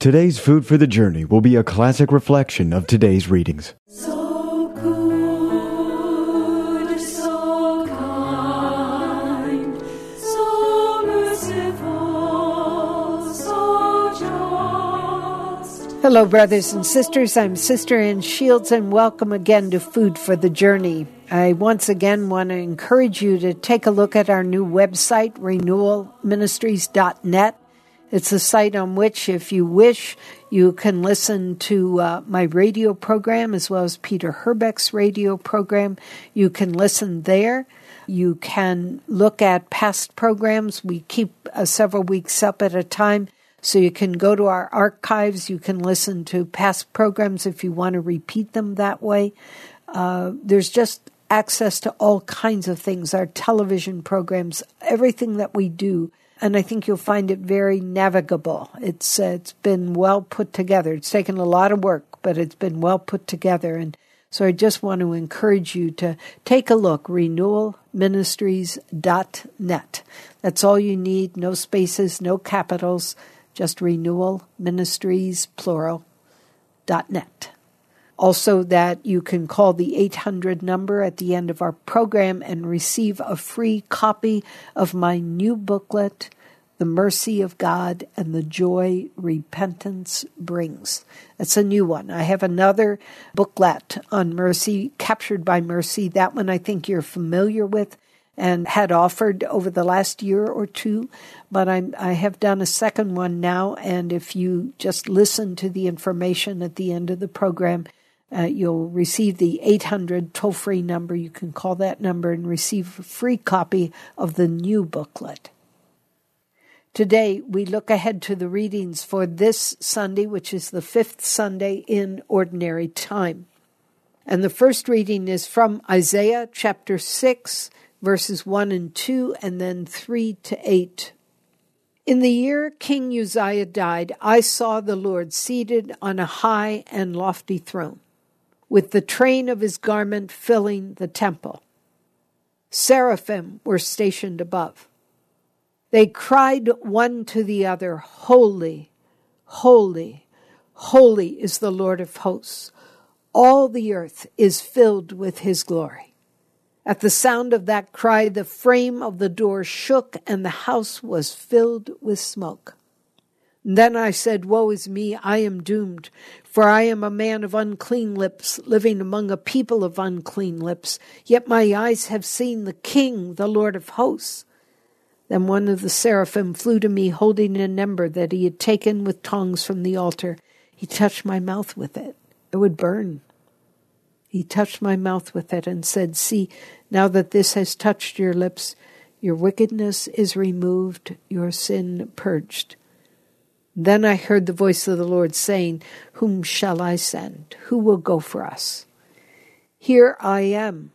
Today's Food for the Journey will be a classic reflection of today's readings. So good, so kind, so merciful, so just. Hello, brothers and sisters. I'm Sister Ann Shields, and welcome again to Food for the Journey. I once again want to encourage you to take a look at our new website, renewalministries.net. It's a site on which, if you wish, you can listen to my radio program as well as Peter Herbeck's radio program. You can listen there. You can look at past programs. We keep several weeks up at a time, so you can go to our archives. You can listen to past programs if you want to repeat them that way. There's just access to all kinds of things, our television programs, everything that we do. And I think you'll find it very navigable. It's been well put together. It's taken a lot of work, but it's been well put together. And so I just want to encourage you to take a look, renewalministries.net. That's all you need, no spaces, no capitals, just renewalministries, plural.net. Also that you can call the 800 number at the end of our program and receive a free copy of my new booklet, The Mercy of God and the Joy Repentance Brings. That's a new one. I have another booklet on mercy, Captured by Mercy. That one I think you're familiar with and had offered over the last year or two, but I have done a second one now, and if you just listen to the information at the end of the program, you'll receive the 800 toll-free number. You can call that number and receive a free copy of the new booklet. Today, we look ahead to the readings for this Sunday, which is the fifth Sunday in Ordinary Time. And the first reading is from Isaiah chapter 6, verses 1 and 2, and then 3 to 8. In the year King Uzziah died, I saw the Lord seated on a high and lofty throne, with the train of his garment filling the temple. Seraphim were stationed above. They cried one to the other, Holy, holy, holy is the Lord of hosts. All the earth is filled with his glory. At the sound of that cry, the frame of the door shook, and the house was filled with smoke. Then I said, Woe is me, I am doomed, for I am a man of unclean lips, living among a people of unclean lips. Yet my eyes have seen the King, the Lord of hosts. Then one of the seraphim flew to me, holding an ember that he had taken with tongs from the altar. He touched my mouth with it. It would burn. He touched my mouth with it and said, See, now that this has touched your lips, your wickedness is removed, your sin purged. Then I heard the voice of the Lord saying, Whom shall I send? Who will go for us? Here I am,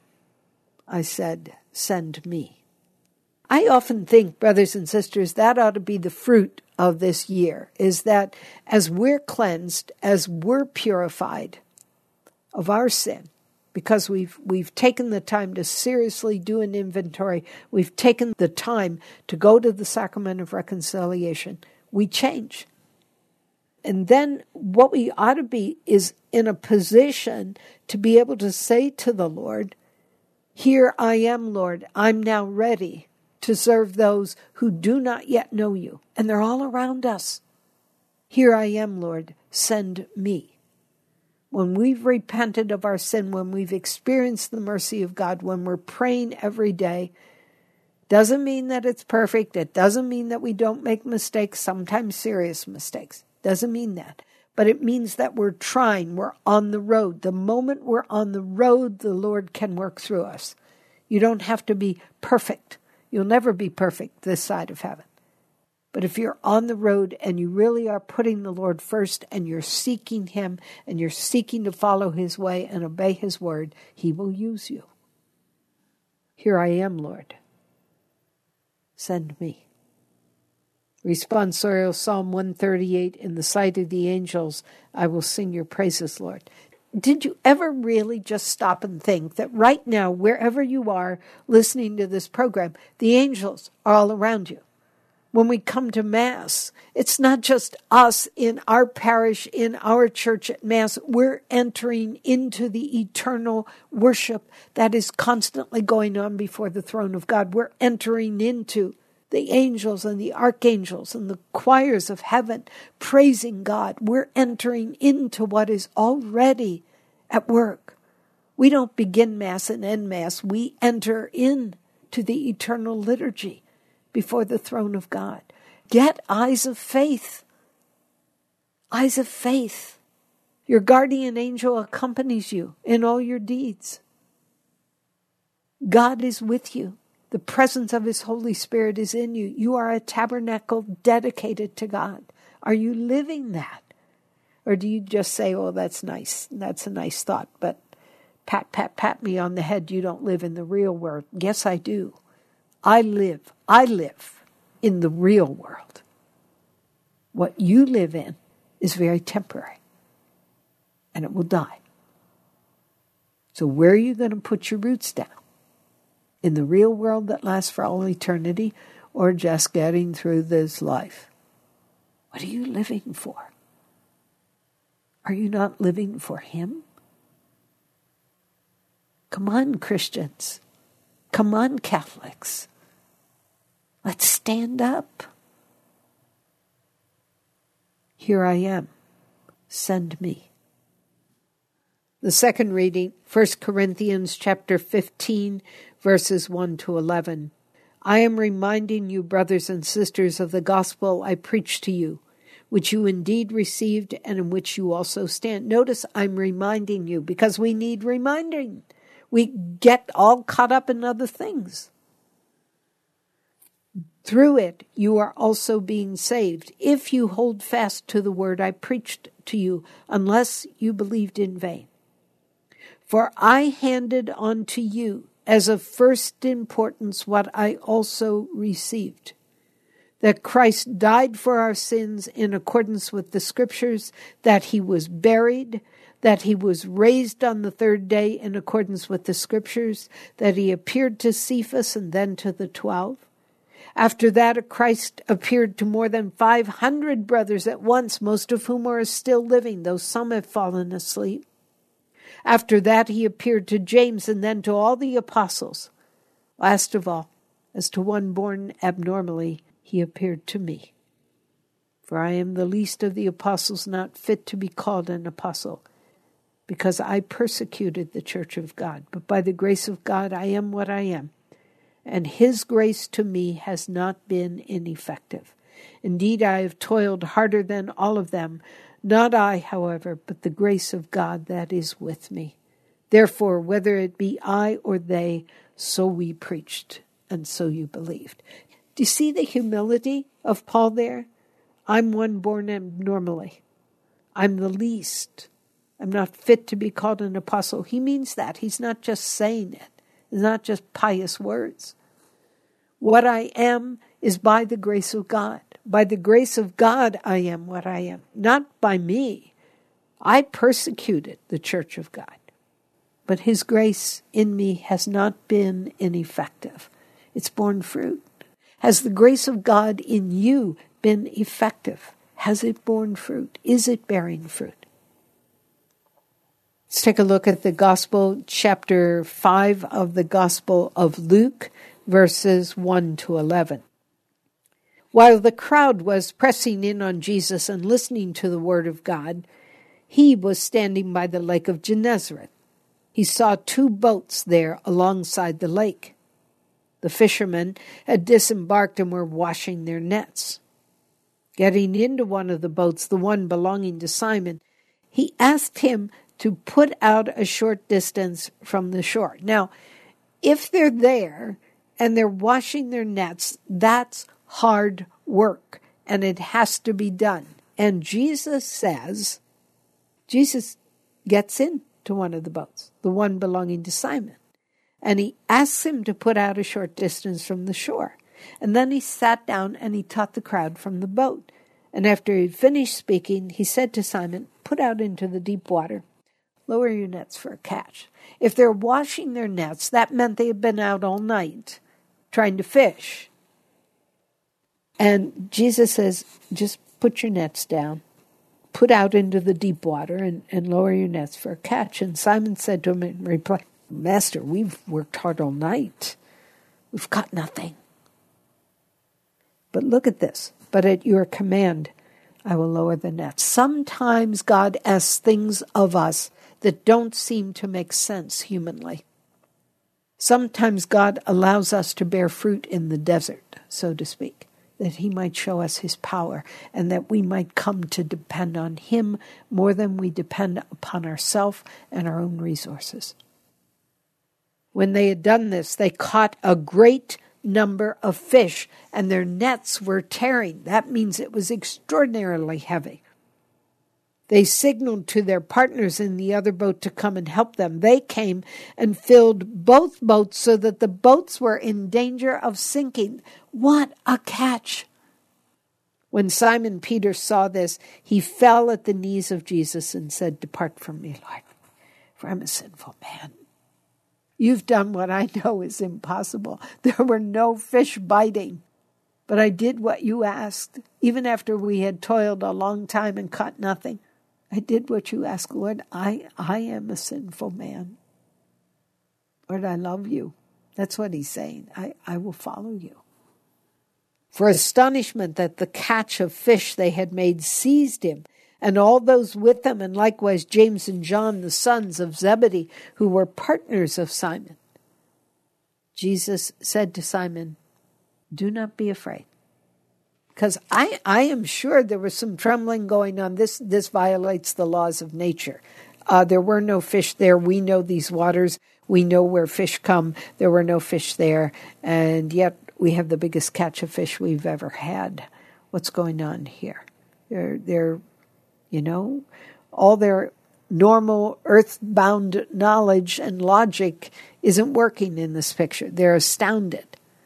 I said, send me. I often think, brothers and sisters, that ought to be the fruit of this year, is that as we're cleansed, as we're purified of our sin, because we've taken the time to seriously do an inventory, we've taken the time to go to the sacrament of reconciliation, we change. And then what we ought to be is in a position to be able to say to the Lord, Here I am, Lord, I'm now ready to serve those who do not yet know you. And they're all around us. Here I am, Lord, send me. When we've repented of our sin, when we've experienced the mercy of God, when we're praying every day, doesn't mean that it's perfect. It doesn't mean that we don't make mistakes, sometimes serious mistakes. Doesn't mean that. But it means that we're trying, we're on the road. The moment we're on the road, the Lord can work through us. You don't have to be perfect. You'll never be perfect this side of heaven. But if you're on the road and you really are putting the Lord first and you're seeking him and you're seeking to follow his way and obey his word, he will use you. Here I am, Lord. Send me. Responsorial Psalm 138, in the sight of the angels, I will sing your praises, Lord. Did you ever really just stop and think that right now, wherever you are listening to this program, the angels are all around you? When we come to Mass, it's not just us in our parish, in our church at Mass. We're entering into the eternal worship that is constantly going on before the throne of God. We're entering into the angels and the archangels and the choirs of heaven praising God. We're entering into what is already at work. We don't begin Mass and end Mass. We enter into the eternal liturgy before the throne of God. Get eyes of faith. Eyes of faith. Your guardian angel accompanies you in all your deeds. God is with you. The presence of His Holy Spirit is in you. You are a tabernacle dedicated to God. Are you living that? Or do you just say, oh, that's nice. That's a nice thought, but pat me on the head. You don't live in the real world. Yes, I do. I live in the real world. What you live in is very temporary, and it will die. So where are you going to put your roots down? In the real world that lasts for all eternity, or just getting through this life? What are you living for? Are you not living for Him? Come on, Christians. Come on, Catholics. Let's stand up. Here I am. Send me. The second reading, 1 Corinthians chapter 15, verses 1 to 11. I am reminding you, brothers and sisters, of the gospel I preached to you, which you indeed received and in which you also stand. Notice I'm reminding you because we need reminding. We get all caught up in other things. Through it, you are also being saved, if you hold fast to the word I preached to you, unless you believed in vain. For I handed on to you as of first importance what I also received, that Christ died for our sins in accordance with the Scriptures, that He was buried, that He was raised on the third day in accordance with the Scriptures, that He appeared to Cephas and then to the 12. After that, Christ appeared to more than 500 brothers at once, most of whom are still living, though some have fallen asleep. After that, He appeared to James and then to all the apostles. Last of all, as to one born abnormally, He appeared to me. For I am the least of the apostles, not fit to be called an apostle, because I persecuted the church of God. But by the grace of God, I am what I am. And His grace to me has not been ineffective. Indeed, I have toiled harder than all of them. Not I, however, but the grace of God that is with me. Therefore, whether it be I or they, so we preached, and so you believed. Do you see the humility of Paul there? I'm one born abnormally. I'm the least. I'm not fit to be called an apostle. He means that. He's not just saying it. It's not just pious words. What I am is by the grace of God. By the grace of God, I am what I am. Not by me. I persecuted the church of God. But His grace in me has not been ineffective. It's borne fruit. Has the grace of God in you been effective? Has it borne fruit? Is it bearing fruit? Let's take a look at the Gospel, chapter 5 of the Gospel of Luke, verses 1 to 11. While the crowd was pressing in on Jesus and listening to the word of God, He was standing by the lake of Gennesaret. He saw 2 boats there alongside the lake. The fishermen had disembarked and were washing their nets. Getting into one of the boats, the one belonging to Simon, He asked him to put out a short distance from the shore. Now, if they're there and they're washing their nets, that's hard work, and it has to be done. And Jesus gets into one of the boats, the one belonging to Simon, and He asks him to put out a short distance from the shore. And then He sat down and He taught the crowd from the boat. And after He finished speaking, He said to Simon, "Put out into the deep water. Lower your nets for a catch." If they're washing their nets, that meant they had been out all night trying to fish. And Jesus says, just put your nets down, put out into the deep water and lower your nets for a catch. And Simon said to him in reply, Master, we've worked hard all night. We've caught nothing. But look at this. But at your command, I will lower the nets. Sometimes God asks things of us that don't seem to make sense humanly. Sometimes God allows us to bear fruit in the desert, so to speak, that he might show us his power and that we might come to depend on him more than we depend upon ourselves and our own resources. When they had done this, they caught a great number of fish, and their nets were tearing. That means it was extraordinarily heavy. They signaled to their partners in the other boat to come and help them. They came and filled both boats so that the boats were in danger of sinking. What a catch! When Simon Peter saw this, he fell at the knees of Jesus and said, Depart from me, Lord, for I'm a sinful man. You've done what I know is impossible. There were no fish biting. But I did what you asked, even after we had toiled a long time and caught nothing. I did what you asked, Lord. I am a sinful man. Lord, I love you. That's what he's saying. I will follow you. For astonishment that the catch of fish they had made seized him, and all those with them, and likewise James and John, the sons of Zebedee, who were partners of Simon. Jesus said to Simon, Do not be afraid. Because I am sure there was some trembling going on. This violates the laws of nature. There were no fish there. We know these waters. We know where fish come. There were no fish there. And yet we have the biggest catch of fish we've ever had. What's going on here? They're all their normal earthbound knowledge and logic isn't working in this picture. They're astounded.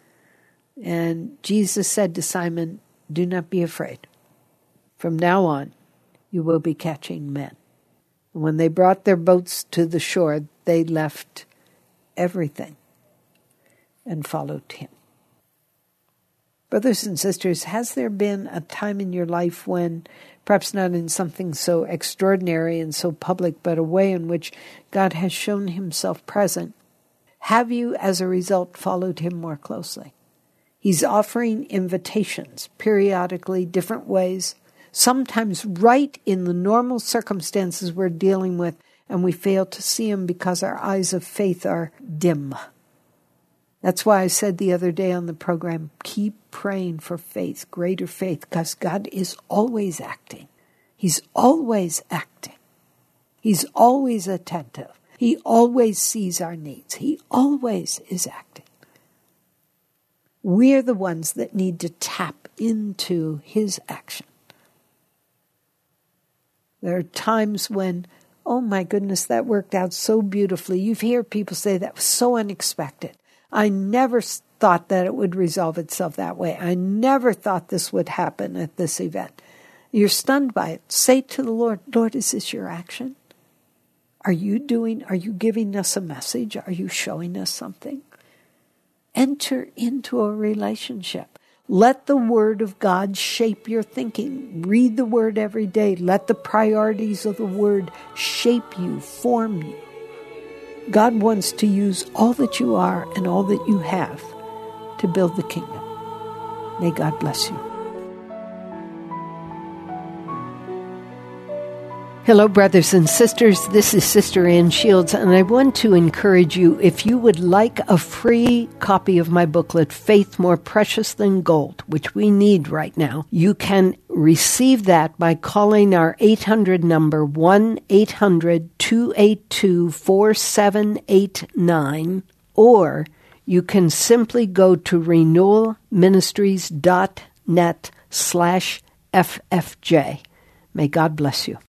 And Jesus said to Simon, Do not be afraid. From now on, you will be catching men. And when they brought their boats to the shore, they left everything and followed him. Brothers and sisters, has there been a time in your life when, perhaps not in something so extraordinary and so public, but a way in which God has shown himself present, have you, as a result, followed him more closely? He's offering invitations periodically, different ways, sometimes right in the normal circumstances we're dealing with, and we fail to see him because our eyes of faith are dim. That's why I said the other day on the program, keep praying for faith, greater faith, because God is always acting. He's always acting. He's always attentive. He always sees our needs. He always is acting. We're the ones that need to tap into his action. There are times when, oh my goodness, that worked out so beautifully. You hear people say that was so unexpected. I never thought that it would resolve itself that way. I never thought this would happen at this event. You're stunned by it. Say to the Lord, Lord, is this your action? Are you giving us a message? Are you showing us something? Enter into a relationship. Let the Word of God shape your thinking. Read the Word every day. Let the priorities of the Word shape you, form you. God wants to use all that you are and all that you have to build the kingdom. May God bless you. Hello, brothers and sisters. This is Sister Ann Shields, and I want to encourage you, if you would like a free copy of my booklet, Faith More Precious Than Gold, which we need right now, you can receive that by calling our 800 number, 1-800-282-4789, or you can simply go to renewalministries.net/FFJ. May God bless you.